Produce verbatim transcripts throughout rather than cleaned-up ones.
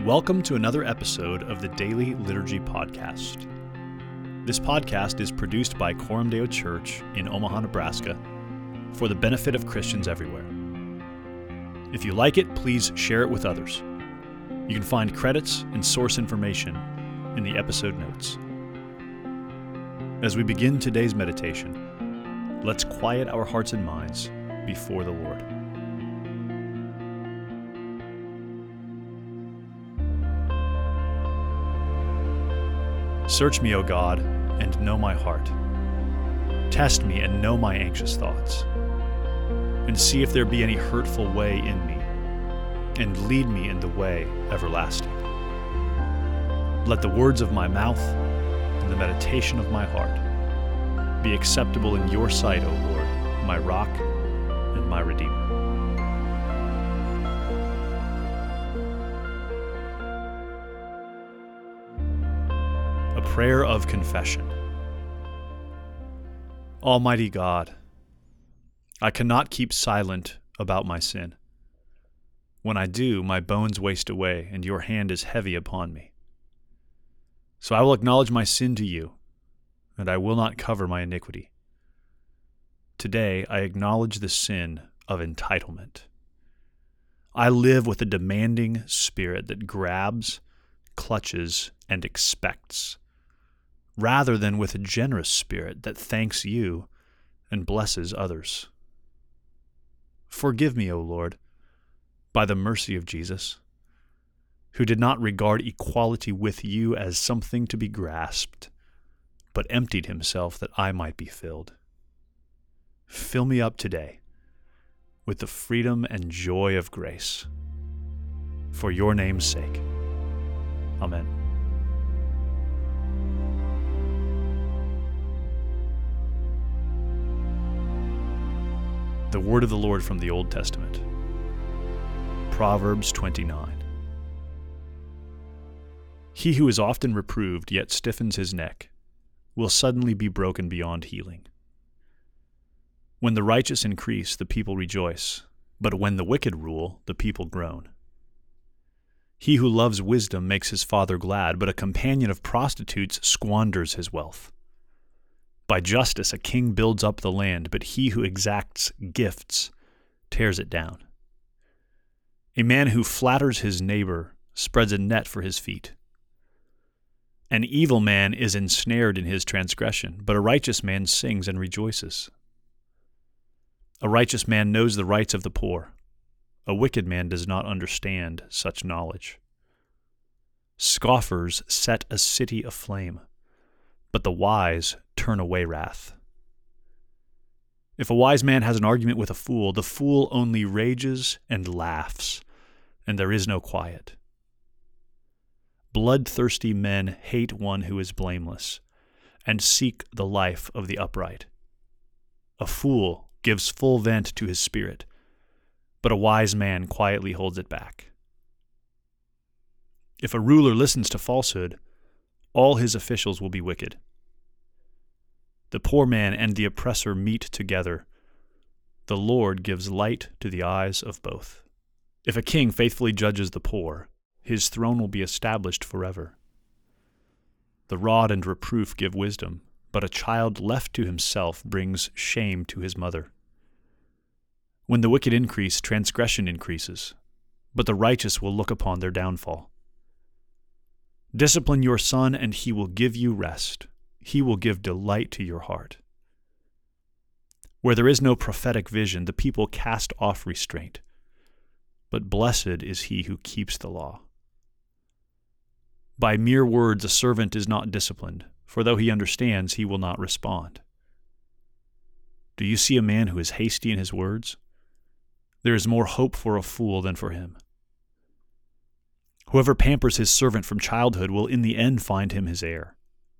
Welcome to another episode of the Daily Liturgy Podcast. This podcast is produced by Coram Deo Church in Omaha, Nebraska, for the benefit of Christians everywhere. If you like it, please share it with others. You can find credits and source information in the episode notes. As we begin today's meditation, let's quiet our hearts and minds before the Lord. Search me, O God, and know my heart. Test me and know my anxious thoughts. And see if there be any hurtful way in me, and lead me in the way everlasting. Let the words of my mouth and the meditation of my heart be acceptable in your sight, O Lord, my rock and my redeemer. A prayer of confession. Almighty God, I cannot keep silent about my sin. When I do, my bones waste away, and your hand is heavy upon me. So I will acknowledge my sin to you, and I will not cover my iniquity. Today I acknowledge the sin of entitlement. I live with a demanding spirit that grabs, clutches, and expects, rather than with a generous spirit that thanks you and blesses others. Forgive me, O Lord, by the mercy of Jesus, who did not regard equality with you as something to be grasped, but emptied himself that I might be filled. Fill me up today with the freedom and joy of grace, for your name's sake. Amen. The word of the Lord from the Old Testament. Proverbs twenty-nine. He who is often reproved yet stiffens his neck will suddenly be broken beyond healing. When the righteous increase, the people rejoice, but when the wicked rule, the people groan. He who loves wisdom makes his father glad, but a companion of prostitutes squanders his wealth. By justice a king builds up the land, but he who exacts gifts tears it down. A man who flatters his neighbor spreads a net for his feet. An evil man is ensnared in his transgression, but a righteous man sings and rejoices. A righteous man knows the rights of the poor. A wicked man does not understand such knowledge. Scoffers set a city aflame, but the wise turn away wrath. If a wise man has an argument with a fool, the fool only rages and laughs, and there is no quiet. Bloodthirsty men hate one who is blameless, and seek the life of the upright. A fool gives full vent to his spirit, but a wise man quietly holds it back. If a ruler listens to falsehood, all his officials will be wicked. The poor man and the oppressor meet together. The Lord gives light to the eyes of both. If a king faithfully judges the poor, his throne will be established forever. The rod and reproof give wisdom, but a child left to himself brings shame to his mother. When the wicked increase, transgression increases, but the righteous will look upon their downfall. Discipline your son, and he will give you rest. He will give delight to your heart. Where there is no prophetic vision, the people cast off restraint, but blessed is he who keeps the law. By mere words a servant is not disciplined, for though he understands, he will not respond. Do you see a man who is hasty in his words? There is more hope for a fool than for him. Whoever pampers his servant from childhood will in the end find him his heir.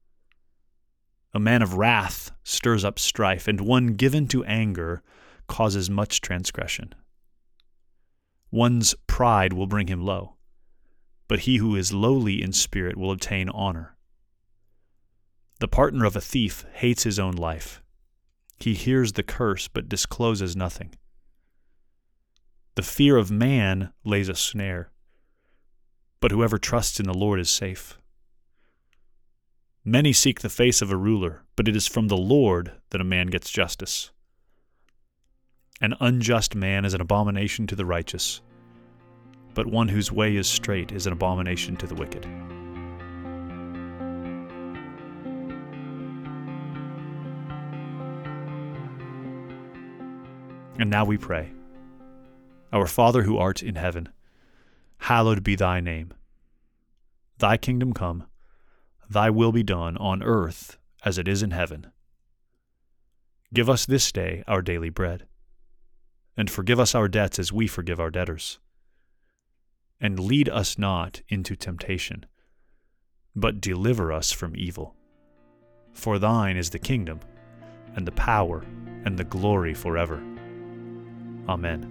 A man of wrath stirs up strife, and one given to anger causes much transgression. One's pride will bring him low, but he who is lowly in spirit will obtain honor. The partner of a thief hates his own life. He hears the curse but discloses nothing. The fear of man lays a snare, but whoever trusts in the Lord is safe. Many seek the face of a ruler, but it is from the Lord that a man gets justice. An unjust man is an abomination to the righteous, but one whose way is straight is an abomination to the wicked. And now we pray. Our Father who art in heaven, hallowed be thy name. Thy kingdom come, thy will be done on earth as it is in heaven. Give us this day our daily bread, and forgive us our debts as we forgive our debtors. And lead us not into temptation, but deliver us from evil. For thine is the kingdom, and the power, and the glory forever. Amen.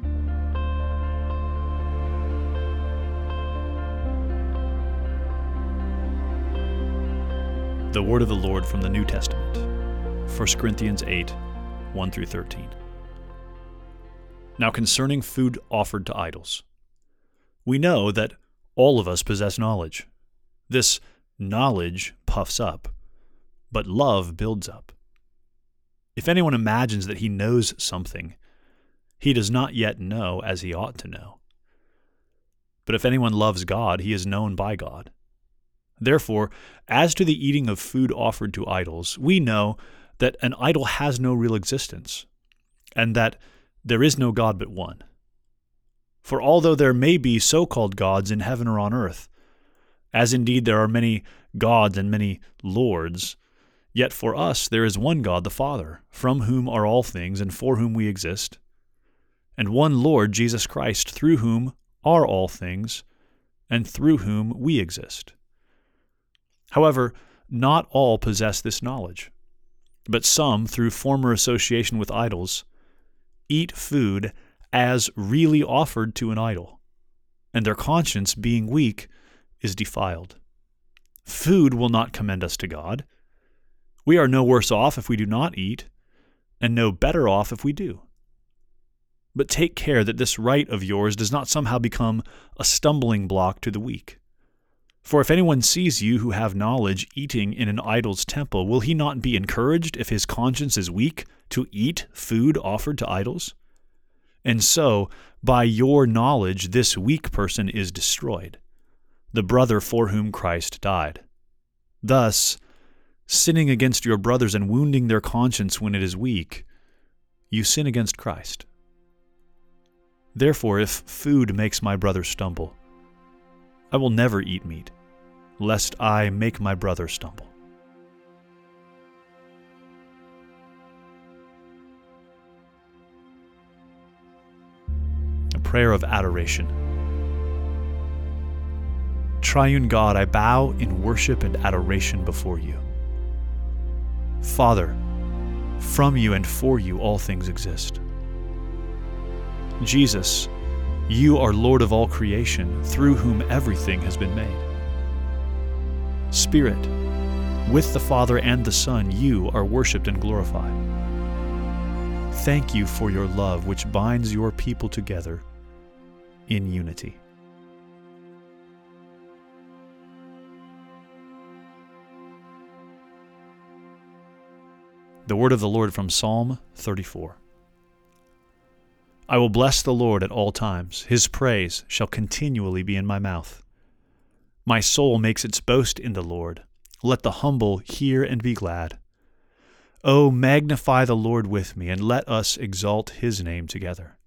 The word of the Lord from the New Testament, First Corinthians eight, one through thirteen. Now concerning food offered to idols, we know that all of us possess knowledge. This knowledge puffs up, but love builds up. If anyone imagines that he knows something, he does not yet know as he ought to know. But if anyone loves God, he is known by God. Therefore, as to the eating of food offered to idols, we know that an idol has no real existence, and that there is no God but one. For although there may be so-called gods in heaven or on earth, as indeed there are many gods and many lords, yet for us there is one God, the Father, from whom are all things and for whom we exist, and one Lord, Jesus Christ, through whom are all things and through whom we exist. However, not all possess this knowledge, but some, through former association with idols, eat food as really offered to an idol, and their conscience, being weak, is defiled. Food will not commend us to God. We are no worse off if we do not eat, and no better off if we do. But take care that this right of yours does not somehow become a stumbling block to the weak. For if anyone sees you who have knowledge eating in an idol's temple, will he not be encouraged, if his conscience is weak, to eat food offered to idols? And so, by your knowledge, this weak person is destroyed, the brother for whom Christ died. Thus, sinning against your brothers and wounding their conscience when it is weak, you sin against Christ. Therefore, if food makes my brother stumble, I will never eat meat, lest I make my brother stumble. A prayer of adoration. Triune God, I bow in worship and adoration before you. Father, from you and for you all things exist. Jesus, you are Lord of all creation, through whom everything has been made. Spirit, with the Father and the Son, you are worshipped and glorified. Thank you for your love, which binds your people together in unity. The word of the Lord from Psalm thirty-four. I will bless the Lord at all times. His praise shall continually be in my mouth. My soul makes its boast in the Lord. Let the humble hear and be glad. O magnify the Lord with me, and let us exalt his name together.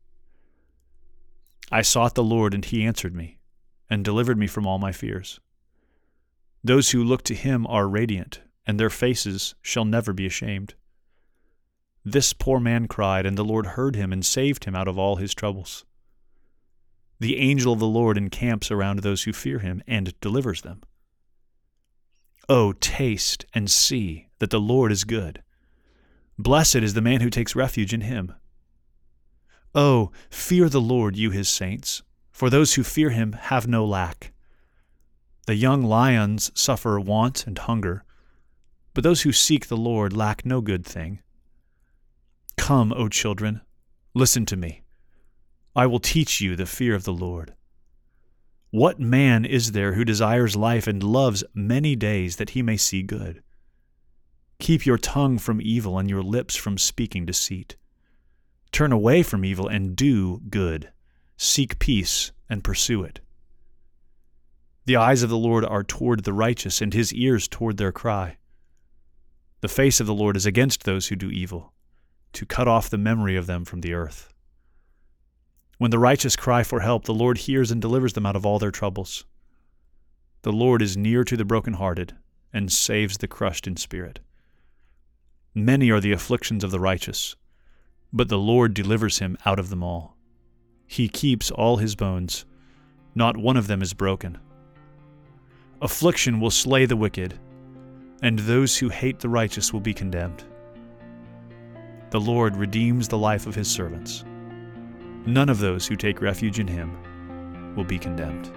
I sought the Lord, and he answered me, and delivered me from all my fears. Those who look to him are radiant, and their faces shall never be ashamed. This poor man cried, and the Lord heard him and saved him out of all his troubles. The angel of the Lord encamps around those who fear him and delivers them. Oh, taste and see that the Lord is good. Blessed is the man who takes refuge in him. Oh, fear the Lord, you his saints, for those who fear him have no lack. The young lions suffer want and hunger, but those who seek the Lord lack no good thing. Come, O children, listen to me. I will teach you the fear of the Lord. What man is there who desires life and loves many days that he may see good? Keep your tongue from evil and your lips from speaking deceit. Turn away from evil and do good. Seek peace and pursue it. The eyes of the Lord are toward the righteous, and his ears toward their cry. The face of the Lord is against those who do evil, to cut off the memory of them from the earth. When the righteous cry for help, the Lord hears and delivers them out of all their troubles. The Lord is near to the brokenhearted and saves the crushed in spirit. Many are the afflictions of the righteous, but the Lord delivers him out of them all. He keeps all his bones, not one of them is broken. Affliction will slay the wicked, and those who hate the righteous will be condemned. The Lord redeems the life of his servants. None of those who take refuge in him will be condemned.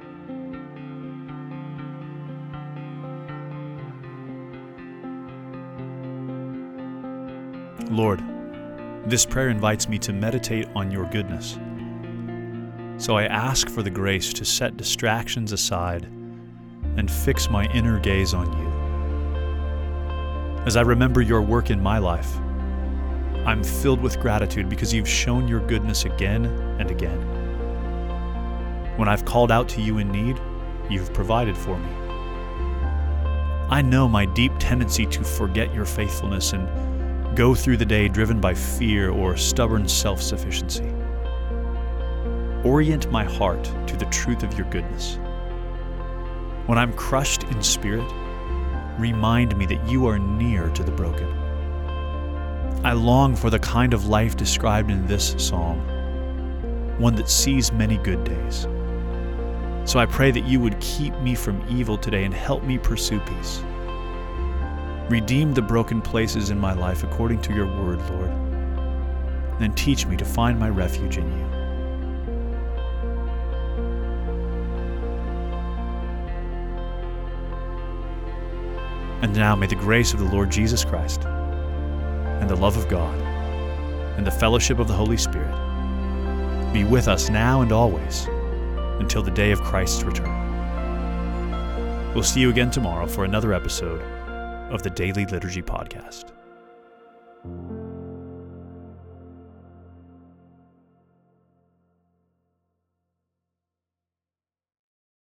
Lord, this prayer invites me to meditate on your goodness. So I ask for the grace to set distractions aside and fix my inner gaze on you. As I remember your work in my life, I'm filled with gratitude because you've shown your goodness again and again. When I've called out to you in need, you've provided for me. I know my deep tendency to forget your faithfulness and go through the day driven by fear or stubborn self-sufficiency. Orient my heart to the truth of your goodness. When I'm crushed in spirit, remind me that you are near to the broken. I long for the kind of life described in this psalm, one that sees many good days. So I pray that you would keep me from evil today and help me pursue peace. Redeem the broken places in my life according to your word, Lord, and teach me to find my refuge in you. And now may the grace of the Lord Jesus Christ, and the love of God, and the fellowship of the Holy Spirit be with us now and always until the day of Christ's return. We'll see you again tomorrow for another episode of the Daily Liturgy Podcast.